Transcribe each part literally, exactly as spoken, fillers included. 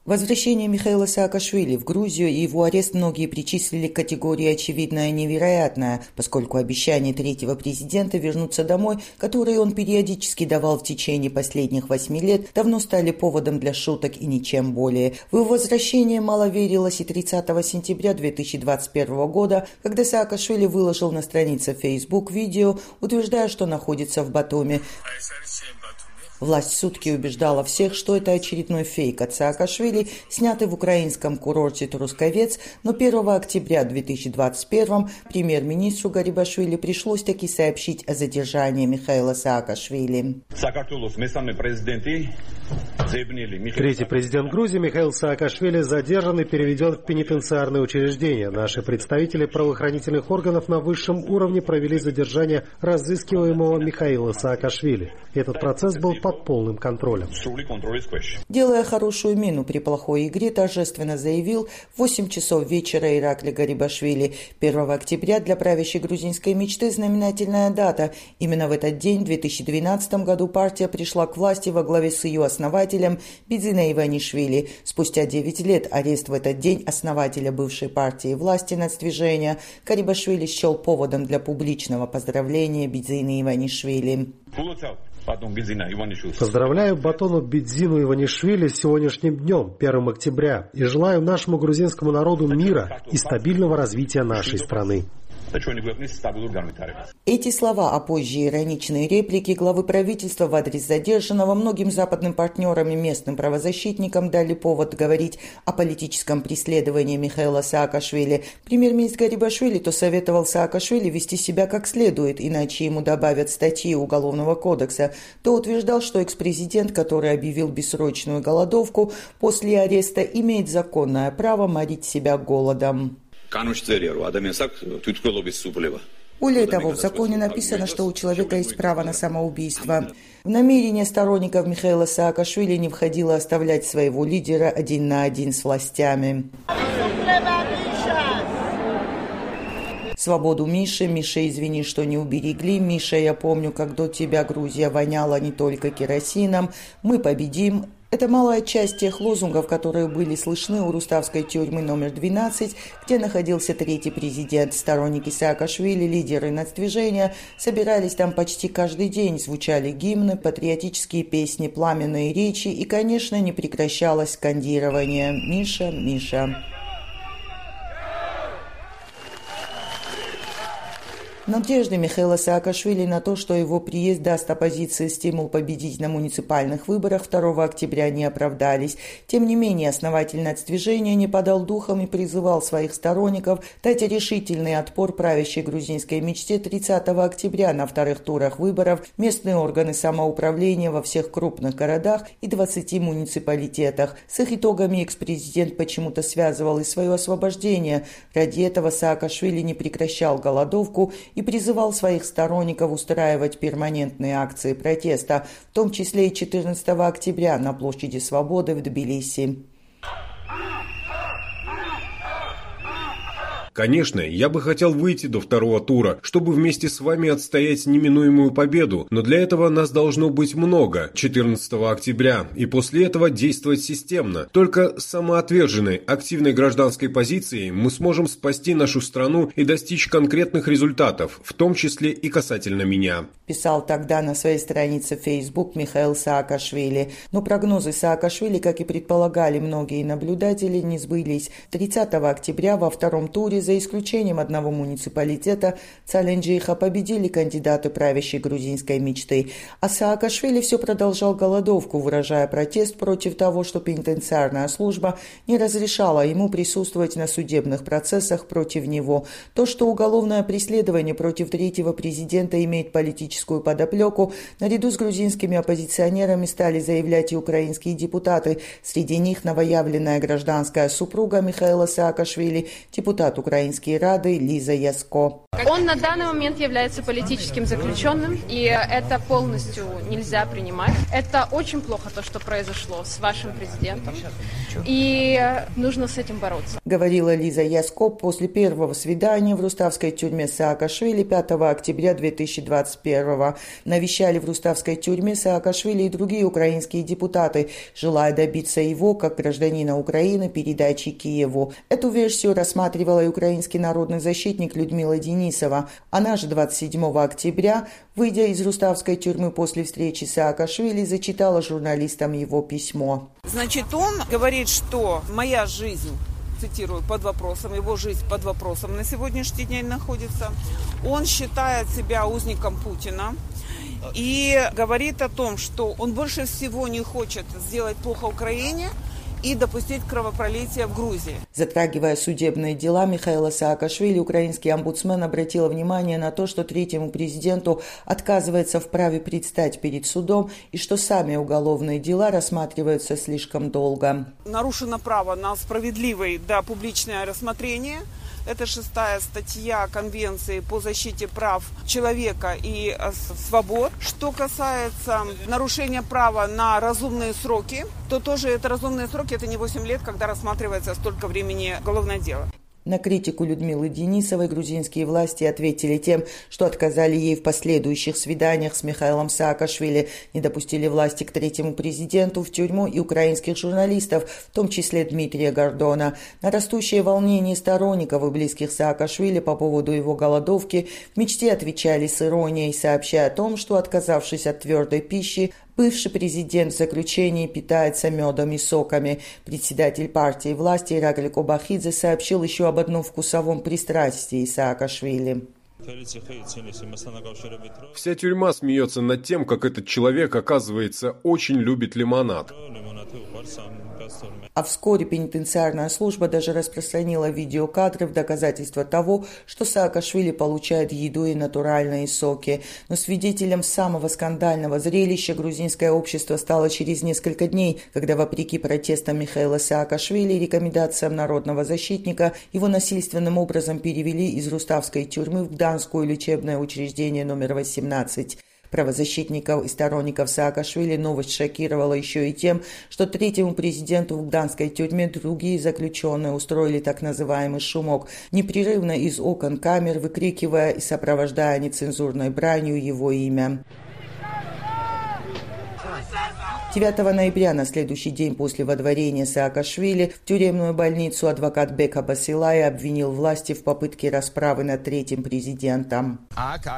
Возвращение Михаила Саакашвили в Грузию и его арест многие причислили к категории «очевидное невероятное», поскольку обещание третьего президента вернуться домой, которые он периодически давал в течение последних восьми лет, давно стали поводом для шуток и ничем более. В его возвращение мало верилось и тридцатого сентября две тысячи двадцать первого года, когда Саакашвили выложил на странице Facebook видео, утверждая, что находится в Батуми. Власть сутки убеждала всех, что это очередной фейк от Саакашвили, снятый в украинском курорте Трусковец, но первого октября две тысячи двадцать первого премьер-министру Гарибашвили пришлось таки сообщить о задержании Михаила Саакашвили. Третий президент Грузии Михаил Саакашвили задержан и переведен в пенитенциарное учреждение. Наши представители правоохранительных органов на высшем уровне провели задержание разыскиваемого Михаила Саакашвили. Этот процесс был под полным контролем. Делая хорошую мину при плохой игре, торжественно заявил в восемь часов вечера Иракли Гарибашвили. первого октября для правящей грузинской мечты знаменательная дата. Именно в этот день, в две тысячи двенадцатом году, партия пришла к власти во главе с ее основателем Бидзина Иванишвили. Спустя девять лет арест в этот день основателя бывшей партии власти нацдвижения Гарибашвили счел поводом для публичного поздравления Бидзина Иванишвили. Поздравляю Батону Бидзину Иванишвили с сегодняшним днем, первого октября, и желаю нашему грузинскому народу мира и стабильного развития нашей страны. Эти слова, а позже ироничные реплики главы правительства в адрес задержанного многим западным партнерам и местным правозащитникам дали повод говорить о политическом преследовании Михаила Саакашвили. Премьер-министр Гарибашвили то советовал Саакашвили вести себя как следует, иначе ему добавят статьи Уголовного кодекса, то утверждал, что экс-президент, который объявил бессрочную голодовку после ареста, имеет законное право морить себя голодом. Более того, в законе написано, что у человека есть право на самоубийство. В намерение сторонников Михаила Саакашвили не входило оставлять своего лидера один на один с властями. Свободу Мише. Миша, извини, что не уберегли. Миша, я помню, как до тебя Грузия воняла не только керосином. Мы победим. Это малая часть тех лозунгов, которые были слышны у руставской тюрьмы номер двенадцать, где находился третий президент. Сторонники Саакашвили, лидеры нацдвижения, собирались там почти каждый день. Звучали гимны, патриотические песни, пламенные речи и, конечно, не прекращалось скандирование «Миша, Миша». Надежды Михаила Саакашвили на то, что его приезд даст оппозиции стимул победить на муниципальных выборах второго октября, не оправдались. Тем не менее, основатель нацдвижения не подал духом и призывал своих сторонников дать решительный отпор правящей грузинской мечте тридцатого октября на вторых турах выборов, местные органы самоуправления во всех крупных городах и двадцати муниципалитетах. С их итогами экс-президент почему-то связывал и свое освобождение. Ради этого Саакашвили не прекращал голодовку и призывал своих сторонников устраивать перманентные акции протеста, в том числе и четырнадцатого октября на площади Свободы в Тбилиси. Конечно, я бы хотел выйти до второго тура, чтобы вместе с вами отстоять неминуемую победу, но для этого нас должно быть много четырнадцатого октября, и после этого действовать системно. Только с самоотверженной, активной гражданской позицией мы сможем спасти нашу страну и достичь конкретных результатов, в том числе и касательно меня. Писал тогда на своей странице Facebook Михаил Саакашвили. Но прогнозы Саакашвили, как и предполагали многие наблюдатели, не сбылись. тридцатого октября во втором туре, за исключением одного муниципалитета, Цаленджиха, победили кандидаты правящей грузинской мечты. А Саакашвили все продолжал голодовку, выражая протест против того, что пенитенциарная служба не разрешала ему присутствовать на судебных процессах против него. То, что уголовное преследование против третьего президента имеет политическую подоплеку, наряду с грузинскими оппозиционерами стали заявлять и украинские депутаты. Среди них новоявленная гражданская супруга Михаила Саакашвили, депутат Украины Украинской Рады Лиза Яско. Он на данный момент является политическим заключенным, и это полностью нельзя принимать. Это очень плохо, то, что произошло с вашим президентом, и нужно с этим бороться. Говорила Лиза Яско после первого свидания в руставской тюрьме Саакашвили пятого октября две тысячи двадцать первого. Навещали в руставской тюрьме Саакашвили и другие украинские депутаты, желая добиться его, как гражданина Украины, передачи Киеву. Эту версию рассматривала и украинский народный защитник Людмила Денисова. Она же двадцать седьмого октября, выйдя из руставской тюрьмы после встречи с Саакашвили, зачитала журналистам его письмо. Значит, он говорит, что моя жизнь, цитирую, под вопросом, его жизнь под вопросом на сегодняшний день находится. Он считает себя узником Путина и говорит о том, что он больше всего не хочет сделать плохо Украине и допустить кровопролитие в Грузии. Затрагивая судебные дела Михаила Саакашвили, украинский омбудсмен обратил внимание на то, что третьему президенту отказывается в праве предстать перед судом и что сами уголовные дела рассматриваются слишком долго. Нарушено право на справедливое да, публичное рассмотрение. Это шестая статья Конвенции по защите прав человека и свобод. Что касается нарушения права на разумные сроки, то тоже это разумные сроки, это не восемь лет, когда рассматривается столько времени уголовное дело. На критику Людмилы Денисовой грузинские власти ответили тем, что отказали ей в последующих свиданиях с Михаилом Саакашвили, не допустили власти к третьему президенту в тюрьму и украинских журналистов, в том числе Дмитрия Гордона. На растущее волнение сторонников и близких Саакашвили по поводу его голодовки в мечте отвечали с иронией, сообщая о том, что, отказавшись от твердой пищи, бывший президент в заключении питается медом и соками. Председатель партии власти Ираклий Кобахидзе сообщил еще об одном вкусовом пристрастии Саакашвили. Вся тюрьма смеется над тем, как этот человек, оказывается, очень любит лимонад. А вскоре пенитенциарная служба даже распространила видеокадры в доказательство того, что Саакашвили получает еду и натуральные соки. Но свидетелем самого скандального зрелища грузинское общество стало через несколько дней, когда, вопреки протестам Михаила Саакашвили и рекомендациям народного защитника, его насильственным образом перевели из руставской тюрьмы в Гданское лечебное учреждение номер восемнадцать. Правозащитников и сторонников Саакашвили новость шокировала еще и тем, что третьему президенту в гданской тюрьме другие заключенные устроили так называемый шумок, непрерывно из окон камер выкрикивая и сопровождая нецензурной бранью его имя. девятого ноября, на следующий день после водворения Саакашвили, в тюремную больницу адвокат Бека Басилай обвинил власти в попытке расправы над третьим президентом.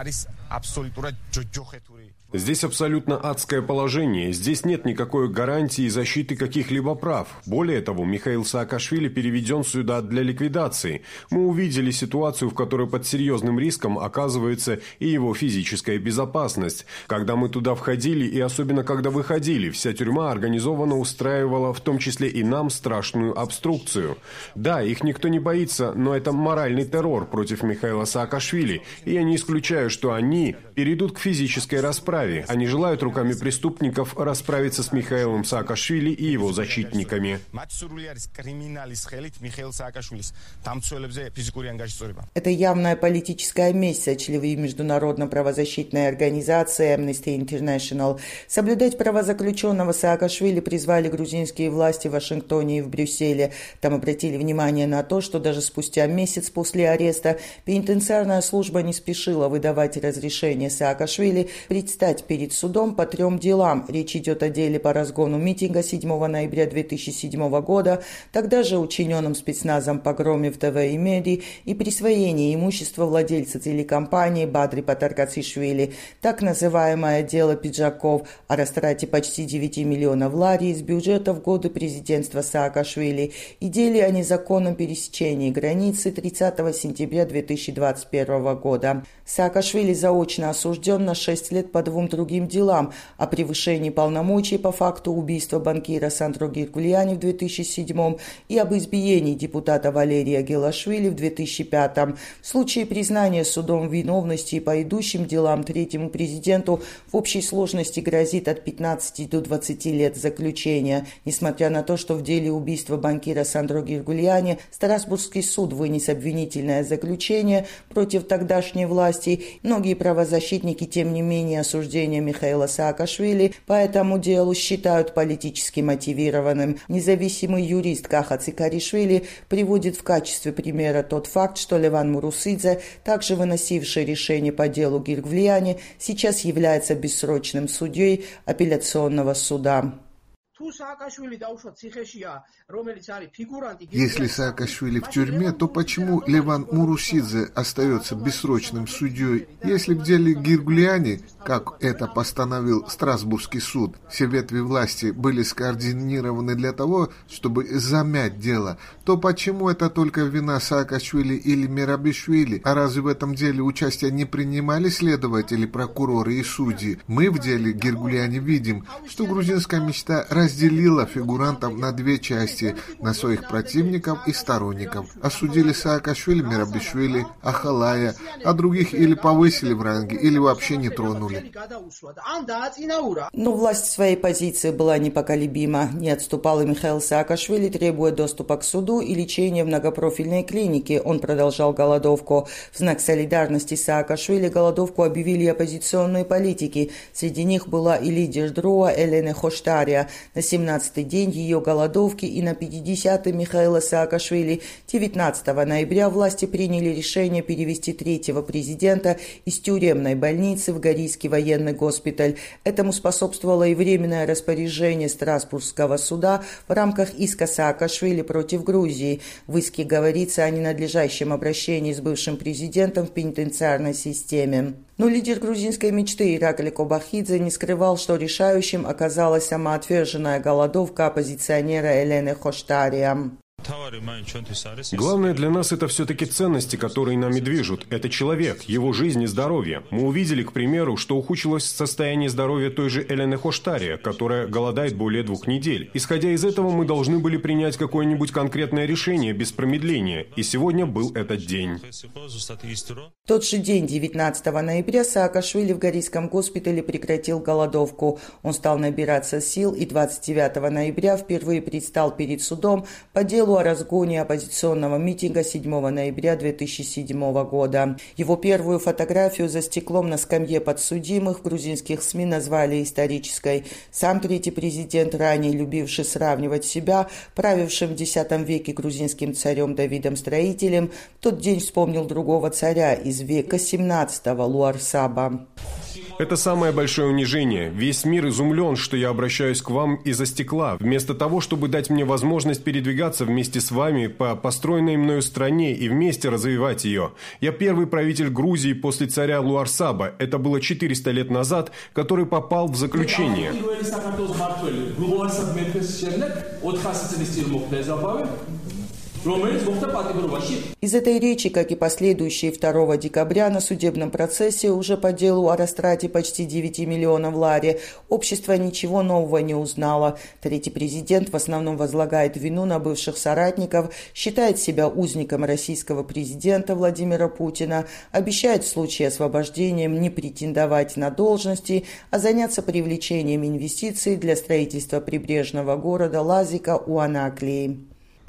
Здесь абсолютно адское положение. Здесь нет никакой гарантии защиты каких-либо прав. Более того, Михаил Саакашвили переведен сюда для ликвидации. Мы увидели ситуацию, в которой под серьезным риском оказывается и его физическая безопасность. Когда мы туда входили и особенно когда выходили, вся тюрьма организованно устраивала, в том числе и нам, страшную обструкцию. Да, их никто не боится, но это моральный террор против Михаила Саакашвили, и я не исключаю, что они перейдут к физической расправе. Они желают руками преступников расправиться с Михаилом Саакашвили и его защитниками. Это явная политическая месть, сочли международно-правозащитной организации Amnesty International. Соблюдать права заключенного Саакашвили призвали грузинские власти в Вашингтоне и в Брюсселе. Там обратили внимание на то, что даже спустя месяц после ареста пенитенциарная служба не спешила выдавать разрешение Саакашвили предстать перед судом по трем делам. Речь идет о деле по разгону митинга седьмого ноября две тысячи седьмого года, тогда же учиненном спецназом погроме в ТВ и меди и присвоении имущества владельца телекомпании Бадри Патаркацишвили, так называемое дело пиджаков, о растрате почти девяти миллионов лари из бюджета в годы президентства Саакашвили и деле о незаконном пересечении границы тридцатого сентября две тысячи двадцать первого года. Саакашвили заочно осужден на шесть лет под двум другим делам о превышении полномочий по факту убийства банкира Сандро Гиргульяни в две тысячи седьмом и об избиении депутата Валерия Гелашвили в две тысячи пятом. В случае признания судом виновности по идущим делам третьему президенту в общей сложности грозит от пятнадцати до двадцати лет заключения. Несмотря на то, что в деле убийства банкира Сандро Гиргульяни Страсбургский суд вынес обвинительное заключение против тогдашней власти, многие правозащитники, тем не менее, осуждение Михаила Саакашвили по этому делу считают политически мотивированным. Независимый юрист Каха Цикаришвили приводит в качестве примера тот факт, что Леван Мурусидзе, также выносивший решение по делу Гиргульяни, сейчас является бессрочным судьей апелляционного суда. Если Саакашвили в тюрьме, то почему Леван Мурусидзе остается бессрочным судьей? Если в деле Гиргульяни, как это постановил Страсбургский суд, все ветви власти были скоординированы для того, чтобы замять дело, то почему это только вина Саакашвили или Мерабишвили? А разве в этом деле участие не принимали следователи, прокуроры и судьи? Мы в деле Гиргульяни видим, что грузинская мечта разделила фигурантов на две части, на своих противников и сторонников. Осудили Саакашвили, Мерабишвили, Ахалая, а других или повысили в ранге, или вообще не тронули. Но власть в своей позиции была непоколебима. Не отступал и Михаил Саакашвили, требуя доступа к суду и лечения в многопрофильной клинике. Он продолжал голодовку. В знак солидарности с Саакашвили голодовку объявили оппозиционные политики. Среди них была и лидер ДРОА Элене Хоштария. На семнадцатый день ее голодовки и на пятидесятый Михаила Саакашвили девятнадцатого ноября власти приняли решение перевести третьего президента из тюремной больницы в Горийский военный госпиталь. Этому способствовало и временное распоряжение Страсбургского суда в рамках иска Саакашвили против Грузии. В иске говорится о ненадлежащем обращении с бывшим президентом в пенитенциарной системе. Но лидер грузинской мечты Иракли Кобахидзе не скрывал, что решающим оказалась самоотверженная голодовка оппозиционера Элене Хоштария. Главное для нас это все-таки ценности, которые нами движут. Это человек, его жизнь и здоровье. Мы увидели, к примеру, что ухудшилось состояние здоровья той же Элены Хоштария, которая голодает более двух недель. Исходя из этого, мы должны были принять какое-нибудь конкретное решение без промедления. И сегодня был этот день. В тот же день, девятнадцатого ноября, Саакашвили в Горийском госпитале прекратил голодовку. Он стал набираться сил и двадцать девятого ноября впервые предстал перед судом по делу о разгоне оппозиционного митинга седьмого ноября две тысячи седьмого года. Его первую фотографию за стеклом на скамье подсудимых в грузинских СМИ назвали исторической. Сам третий президент, ранее любивший сравнивать себя правившим в десятом веке грузинским царем Давидом Строителем, в тот день вспомнил другого царя из века семнадцатого Луарсаба. Это самое большое унижение. Весь мир изумлен, что я обращаюсь к вам из-за стекла, вместо того, чтобы дать мне возможность передвигаться вместе с вами по построенной мною стране и вместе развивать ее. Я первый правитель Грузии после царя Луарсаба, это было четыреста лет назад, который попал в заключение. Из этой речи, как и последующей второго декабря на судебном процессе уже по делу о растрате почти девяти миллионов лари, общество ничего нового не узнало. Третий президент в основном возлагает вину на бывших соратников, считает себя узником российского президента Владимира Путина, обещает в случае освобождения не претендовать на должности, а заняться привлечением инвестиций для строительства прибрежного города Лазика у Анаклии.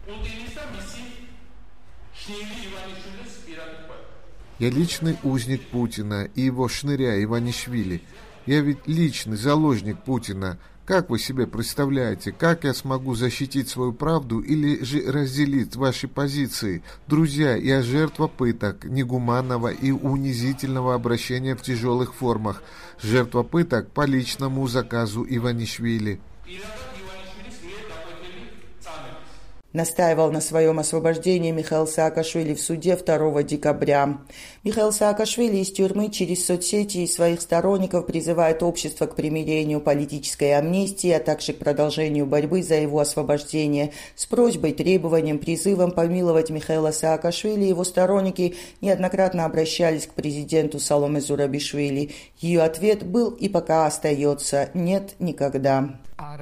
Я личный узник Путина и его шныря Иванишвили. Я ведь личный заложник Путина. Как вы себе представляете, как я смогу защитить свою правду или же разделить ваши позиции? Друзья, я жертва пыток, негуманного и унизительного обращения в тяжелых формах. Жертва пыток по личному заказу Иванишвили. Настаивал на своем освобождении Михаил Саакашвили в суде второго декабря. Михаил Саакашвили из тюрьмы через соцсети и своих сторонников призывает общество к примирению, политической амнистии, а также к продолжению борьбы за его освобождение. С просьбой, требованием, призывом помиловать Михаила Саакашвили его сторонники неоднократно обращались к президенту Саломе Зурабишвили. Ее ответ был и пока остается «нет, никогда».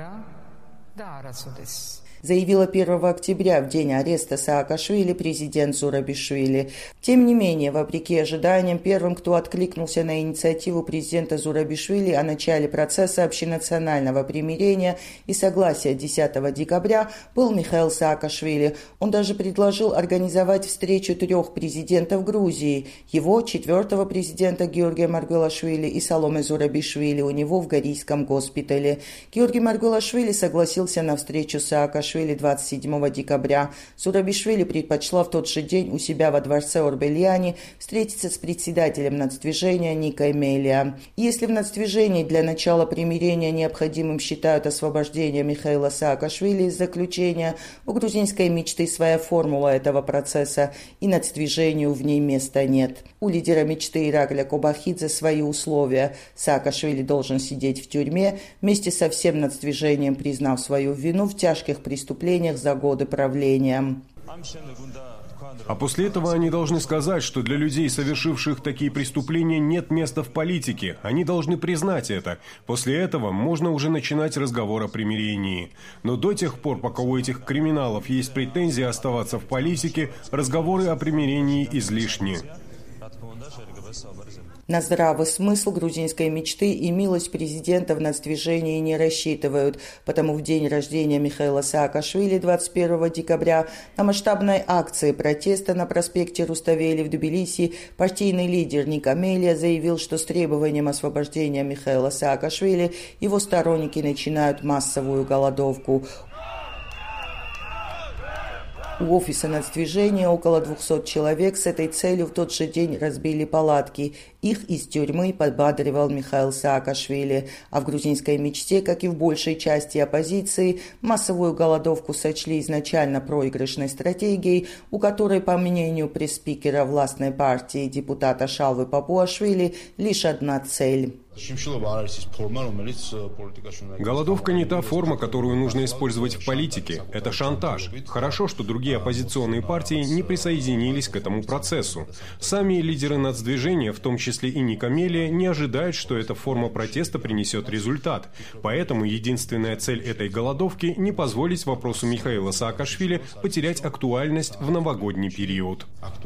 Заявила первого октября, в день ареста Саакашвили, президент Зурабишвили. Тем не менее, вопреки ожиданиям, первым, кто откликнулся на инициативу президента Зурабишвили о начале процесса общенационального примирения и согласия десятого декабря, был Михаил Саакашвили. Он даже предложил организовать встречу трех президентов Грузии, его, четвертого президента Георгия Маргвелашвили и Саломе Зурабишвили у него в Горийском госпитале. Георгий Маргвелашвили согласился на встречу с Саакашвили двадцать седьмого декабря. Зурабишвили предпочла в тот же день у себя во дворце Орбельяни встретиться с председателем нацдвижения Никой Мелия. Если в нацдвижении для начала примирения необходимым считают освобождение Михаила Саакашвили из заключения, у грузинской мечты своя формула этого процесса, и нацдвижению в ней места нет. У лидера мечты Иракля Кобахидзе свои условия. Саакашвили должен сидеть в тюрьме, вместе со всем нацдвижением признав свою вину в тяжких преступлениях за годы правления. А после этого они должны сказать, что для людей, совершивших такие преступления, нет места в политике. Они должны признать это. После этого можно уже начинать разговор о примирении. Но до тех пор, пока у этих криминалов есть претензии оставаться в политике, разговоры о примирении излишни. На здравый смысл грузинской мечты и милость президента в нацдвижении не рассчитывают, потому в день рождения Михаила Саакашвили двадцать первого декабря на масштабной акции протеста на проспекте Руставели в Тбилиси партийный лидер Ника Мелия заявил, что с требованием освобождения Михаила Саакашвили его сторонники начинают массовую голодовку. У офиса нацдвижения около двухсот человек с этой целью в тот же день разбили палатки. Их из тюрьмы подбадривал Михаил Саакашвили. А в грузинской мечте, как и в большей части оппозиции, массовую голодовку сочли изначально проигрышной стратегией, у которой, по мнению пресс-спикера властной партии депутата Шалвы Папуашвили, лишь одна цель. Голодовка не та форма, которую нужно использовать в политике. Это шантаж. Хорошо, что другие оппозиционные партии не присоединились к этому процессу. Сами лидеры нацдвижения, в том числе и Ника Мелия, не ожидают, что эта форма протеста принесет результат. Поэтому единственная цель этой голодовки – не позволить вопросу Михаила Саакашвили потерять актуальность в новогодний период.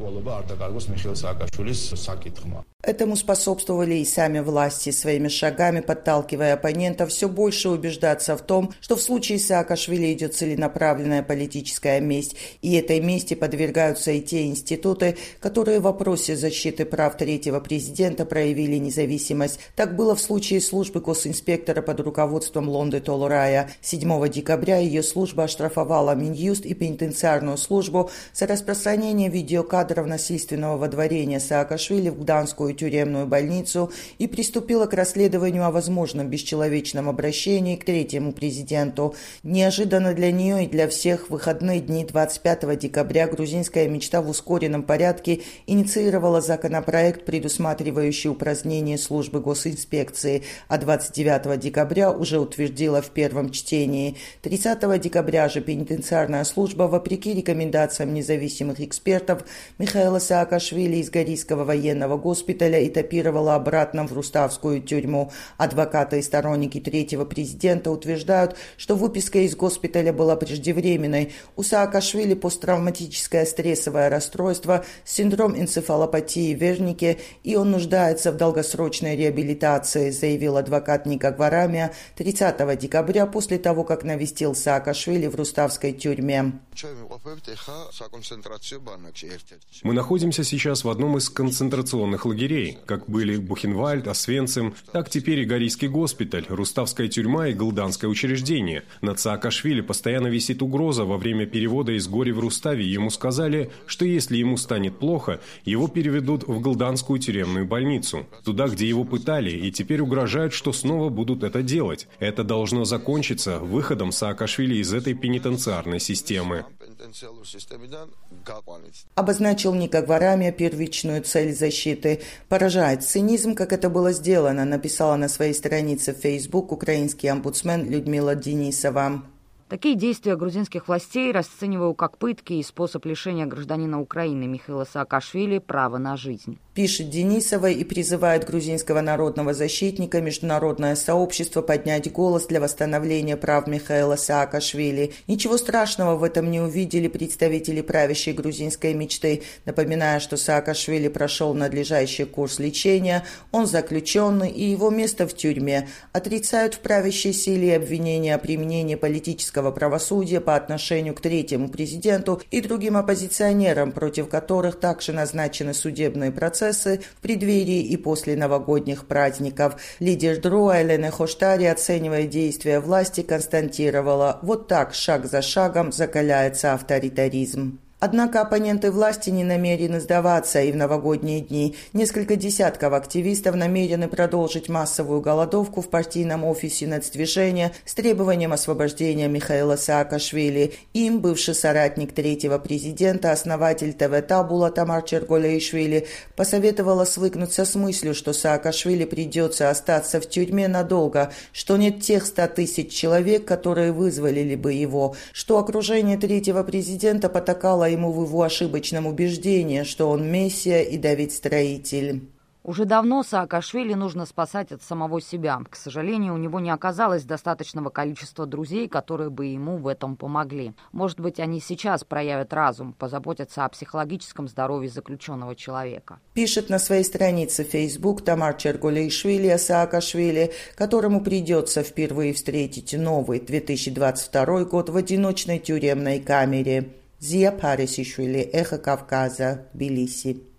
Этому способствовали и сами власти, своими шагами подталкивая оппонентов все больше убеждаться в том, что в случае Саакашвили идет целенаправленная политическая месть, и этой мести подвергаются и те институты, которые в вопросе защиты прав третьего президента проявили независимость. Так было в случае службы госинспектора под руководством Лонды Толурая. седьмого декабря ее служба оштрафовала Минюст и пенитенциарную службу за распространение видеокадров насильственного водворения Саакашвили в Гданскую тюремную больницу и приступила к расследованию о возможном бесчеловечном обращении к третьему президенту. Неожиданно для нее и для всех в выходные дни двадцать пятого декабря грузинская мечта в ускоренном порядке инициировала законопроект, предусматривающий упразднение службы госинспекции, а двадцать девятого декабря уже утвердила в первом чтении. тридцатого декабря же пенитенциарная служба, вопреки рекомендациям независимых экспертов, Михаила Саакашвили из Горийского военного госпиталя этапировала обратно в Руставскую тюрьму. Адвокаты и сторонники третьего президента утверждают, что выписка из госпиталя была преждевременной. У Саакашвили посттравматическое стрессовое расстройство, синдром энцефалопатии Вернике, и он нуждается в долгосрочной реабилитации, заявил адвокат Ника Гварамия тридцатого декабря после того, как навестил Саакашвили в Руставской тюрьме. Мы находимся сейчас в одном из концентрационных лагерей. Как были Бухенвальд, Освенцим, так теперь и Горийский госпиталь, Руставская тюрьма и Галданское учреждение. Над Саакашвили постоянно висит угроза. Во время перевода из Гори в Руставе ему сказали, что если ему станет плохо, его переведут в Галданскую тюремную больницу. Туда, где его пытали, и теперь угрожают, что снова будут это делать. Это должно закончиться выходом Саакашвили из этой пенитенциарной системы. Обозначил Ника Гварамия первичную цель защиты. Поражает цинизм, как это было сделано, написала на своей странице в Facebook украинский омбудсмен Людмила Денисова. Такие действия грузинских властей расцениваю как пытки и способ лишения гражданина Украины Михаила Саакашвили права на жизнь. Пишет Денисова и призывает грузинского народного защитника международное сообщество поднять голос для восстановления прав Михаила Саакашвили. Ничего страшного в этом не увидели представители правящей грузинской мечты, напоминая, что Саакашвили прошел надлежащий курс лечения, он заключенный и его место в тюрьме. Отрицают в правящей силе обвинения о применении политического правосудия по отношению к третьему президенту и другим оппозиционерам, против которых также назначены судебные процессы в преддверии и после новогодних праздников. Лидер ДРО Элена Хоштари, оценивая действия власти, констатировала: вот так, шаг за шагом, закаляется авторитаризм. Однако оппоненты власти не намерены сдаваться, и в новогодние дни несколько десятков активистов намерены продолжить массовую голодовку в партийном офисе нацдвижения с требованием освобождения Михаила Саакашвили. Им бывший соратник третьего президента, основатель ТВ Табула Тамар Черголейшвили, посоветовала свыкнуться с мыслью, что Саакашвили придется остаться в тюрьме надолго, что нет тех ста тысяч человек, которые вызволили бы его, что окружение третьего президента потакало ему в его ошибочном убеждении, что он мессия и Давид-строитель. Уже давно Саакашвили нужно спасать от самого себя. К сожалению, у него не оказалось достаточного количества друзей, которые бы ему в этом помогли. Может быть, они сейчас проявят разум, позаботятся о психологическом здоровье заключенного человека. Пишет на своей странице в Facebook Тамар Черголейшвили о Саакашвили, которому придется впервые встретить новый две тысячи двадцать второй год в одиночной тюремной камере. Зия Парисишвили, Эхо Кавказа, Тбилиси.